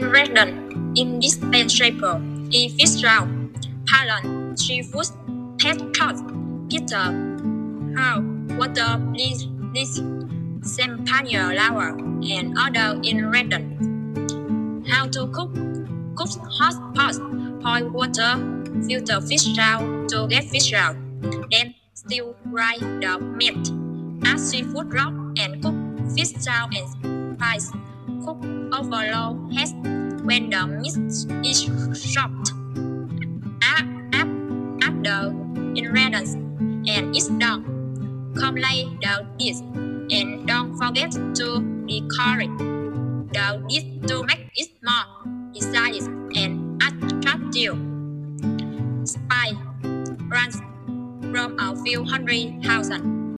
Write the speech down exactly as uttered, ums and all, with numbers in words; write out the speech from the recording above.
ingredient indispensable in fish roll. Parent, seafood, pet cod, Peter, how, water, leaf, champagne flower, and other ingredients. How to cook? Cook hot pot, boil water, filter fish roll to get fish roll. Then stir fry the meat. Add seafood raw and cook fish roll and spice. Cook over low heat when the meat is soft. Add, add, add the ingredients and it's done. Complete the dish and don't forget to decorate the dish to make it more delicious and attractive. Spice runs from a few hundred thousand